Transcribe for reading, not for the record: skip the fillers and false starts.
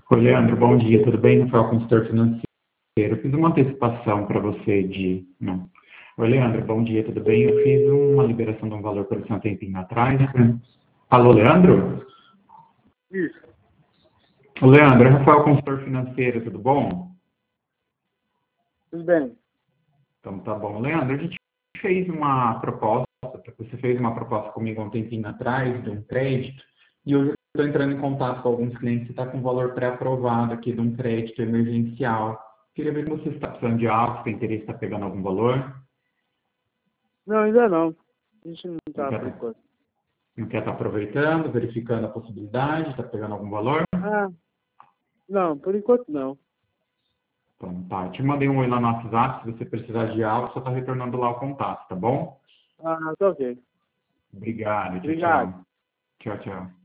Oi, Leandro, bom dia, tudo bem? Rafael, consultor financeiro. Eu fiz uma antecipação para você de... Não. Oi, Leandro, bom dia, tudo bem? Eu fiz uma liberação de um valor para você um tempinho atrás. Alô, Leandro? Isso. O Leandro, Rafael, consultor financeiro, tudo bom? Tudo bem. Então tá bom. Leandro, a gente fez uma proposta, você fez uma proposta comigo há um tempinho atrás de um crédito, e hoje eu estou entrando em contato com alguns clientes que estão com valor pré-aprovado aqui de um crédito emergencial. Queria ver se você está precisando de algo, se tem interesse, está pegando algum valor. Não, ainda não. A gente não Não tá quer, por enquanto. não quer estar aproveitando, verificando a possibilidade, está pegando algum valor? Ah, não, por enquanto não. Então tá, te mandei um oi lá no WhatsApp, se você precisar de algo, só está retornando lá o contato, tá bom? Ah, tá ok. Obrigado, tchau, Obrigado. tchau. Tchau, tchau.